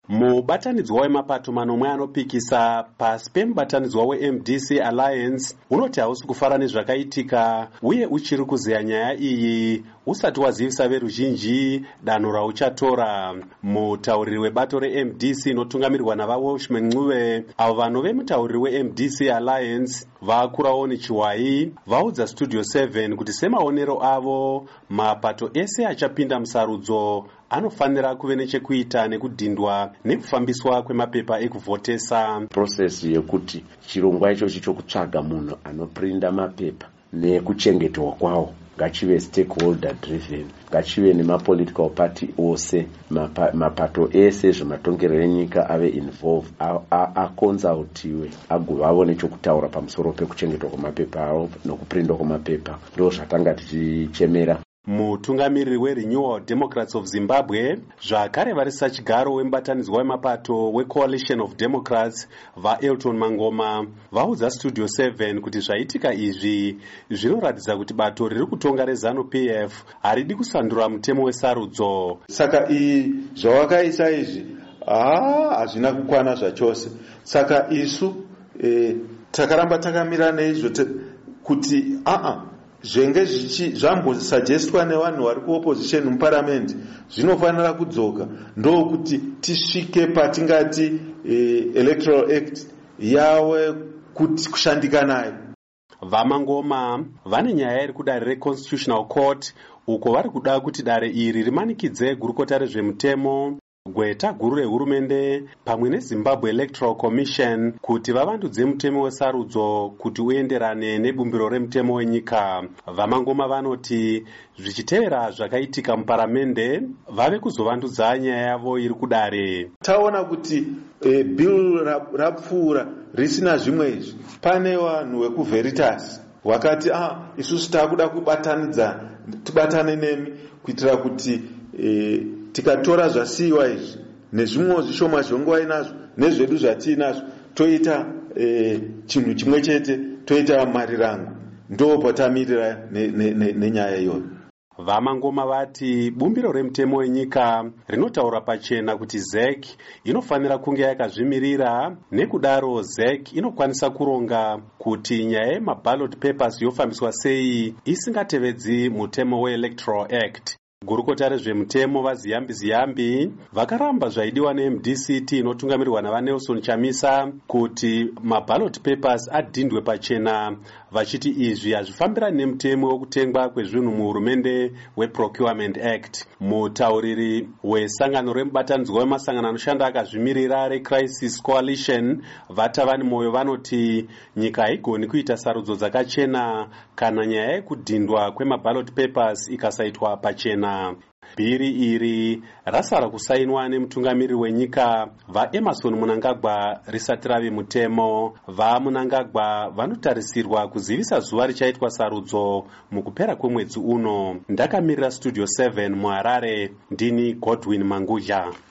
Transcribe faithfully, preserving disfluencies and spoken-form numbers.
Mubatanidzwa wemapato manomwe anopikisa pasi pemubatanidzwa weM D C Alliance unoti hausi kufara nezvakaitika uye uchiri kuzeya nyaya iyi usati wazivisa veruzhinji danho rauchatora. Mutauriri webato reM D C inotungamirirwa naVawelshman Ncube, avo vanove mutauriri weM D C Alliance vakurawo nechiwai, vaudza Studio seven kuti semaonero avo mapato ese achapinda musarudzo anofanira kuve nechekuita nekudhindwa nekufambiswa kwemapepa ekuvhotesa. Process yekuti chirongwa ichochi chokutsvaga munhu anoprinda mapepa nekuchengetwa kwawo ngachive stakeholder driven, ngachive nemapolitical party ose, mapa, mapato ese zvematongerero enyika ave involved, akonsultiwe agova nechokutaura pamusoro pekuchengetwa kwemapepa avo nokuprinda kwemapepa. Ndo zvatanga tichichemera. Mutungamiriri weRenewal Democrats of Zimbabwe zvakare vari sachigaro wemubatanidzwa wemapato weCoalition of Democrats vaElton Mangoma vaudza Studio seven kuti zvaitika izvi zvinoratidza kuti bato riri kutonga reZANU P F haridi kusandura mutemo wesarudzo. Saka iyi zvawakaisa izvi haa hazvina kukwana zvachose. Saka isu e, takaramba takamira neizvo kuti aa zvenge zvambosugestwa nevanhu vari kuopposition muparliament zvinofanira kudzoka, ndokuti tisvike patingati e, electoral act yawe kuti kushandika nayo. VaMangoma vane nyaya iri kudare reConstitutional Court uko vari kuda kuti dare iri rimanikidze gurukota rezvemutemo, gweta guru rehurumende pamwe neZimbabwe Electoral Commission kuti vavandudze mutemo wesarudzo kuti uenderane nebumbiro remutemo wenyika. VaMangoma vanoti zvichitevera zvakaitika muparamende vave kuzovandudza nyaya yavo iri kudare. Taona kuti e, bill rapfuura risina zvimwe izvi. Pane vanhu vekuVeritas wakati ah isusu takuda kubatanidza tibatane nemi kuitira kuti e, tikatora zvasiyiwa izvi nezvimwe zvishoma zvongova inazvo nezvedu zvatiinazvo toita e, chinhu chimwe chete, toita marirango. Ndo potamirira nenyaya iyoyo. VaMangoma vati bumbiro remutemo wenyika rinotaura pachena kuti Z E C inofanira kunge yakazvimirira, nekudaro Z E C inokwanisa kuronga kuti nyaya yemaballot papers yofambiswa sei isingatevedzi mutemo weElectoral Act. Gurukota rezvemutemo vaZiyambi Ziyambi vakaramba zvaidiwa neM D C T inotungamirirwa navaNelson Chamisa kuti maballot papers adhindwe pachena, vachiti izvi hazvifambirani nemutemo wekutengwa kwezvinhu muhurumende weProcurement Act. Mutauriri wesangano remubatanidzwa wemasangano anoshanda akazvimirira reCrisis Coalition Vatavani Moyo vanoti nyika haigoni kuita sarudzo dzakachena kana nyaya yekudhindwa kwemaballot papers ikasaitwa pachena. Bhiri iri rasara kusainwa nemutungamiriri wenyika vaEmerson Mnangagwa risati rave mutemo. VaMnangagwa vanotarisirwa kuzivisa zuva richaitwa sarudzo mukupera kwemwedzi uno. Ndakamirira Studio seven muHarare, ndini Godwin Mangudya.